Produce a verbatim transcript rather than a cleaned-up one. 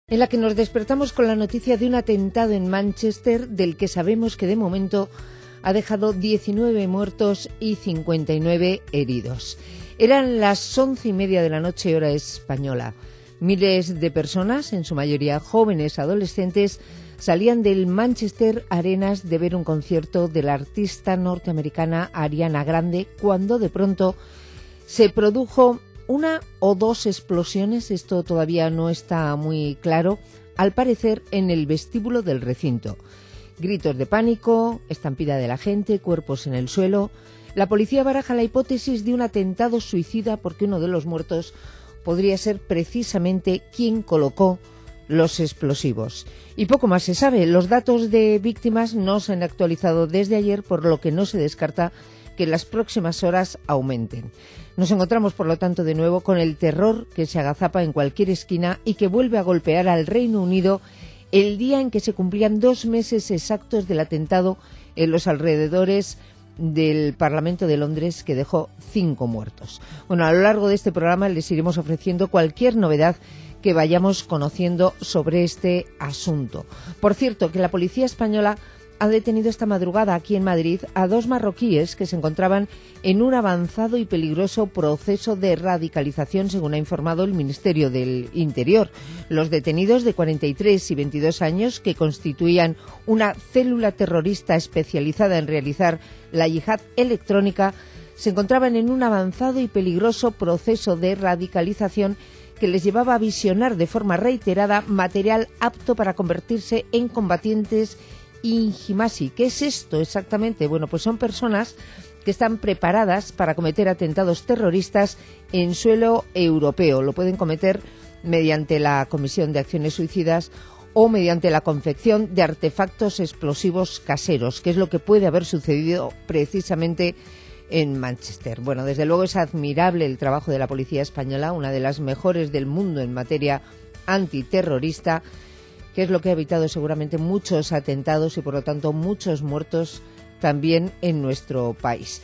en la que nos despertamos con la noticia de un atentado en Manchester del que sabemos que de momento ha dejado diecinueve muertos y cincuenta y nueve heridos. Eran las once y media de la noche, hora española. Miles de personas, en su mayoría jóvenes adolescentes, salían del Manchester Arenas de ver un concierto de la artista norteamericana Ariana Grande, cuando de pronto se produjo una o dos explosiones, esto todavía no está muy claro, al parecer en el vestíbulo del recinto. Gritos de pánico, estampida de la gente, cuerpos en el suelo. La policía baraja la hipótesis de un atentado suicida porque uno de los muertos podría ser precisamente quien colocó los explosivos. Y poco más se sabe. Los datos de víctimas no se han actualizado desde ayer, por lo que no se descarta que en las próximas horas aumenten. Nos encontramos, por lo tanto, de nuevo con el terror que se agazapa en cualquier esquina y que vuelve a golpear al Reino Unido el día en que se cumplían dos meses exactos del atentado en los alrededores del Parlamento de Londres, que dejó cinco muertos. Bueno, a lo largo de este programa les iremos ofreciendo cualquier novedad que vayamos conociendo sobre este asunto. Por cierto, que la policía española ha detenido esta madrugada aquí en Madrid a dos marroquíes que se encontraban en un avanzado y peligroso proceso de radicalización, según ha informado el Ministerio del Interior. Los detenidos, de cuarenta y tres y veintidós años, que constituían una célula terrorista especializada en realizar la yihad electrónica, se encontraban en un avanzado y peligroso proceso de radicalización que les llevaba a visionar de forma reiterada material apto para convertirse en combatientes Injimasi. ¿Qué es esto exactamente? Bueno, pues son personas que están preparadas para cometer atentados terroristas en suelo europeo. Lo pueden cometer mediante la comisión de acciones suicidas o mediante la confección de artefactos explosivos caseros, que es lo que puede haber sucedido precisamente en Manchester. Bueno, desde luego es admirable el trabajo de la policía española, una de las mejores del mundo en materia antiterrorista, que es lo que ha evitado seguramente muchos atentados y, por lo tanto, muchos muertos también en nuestro país.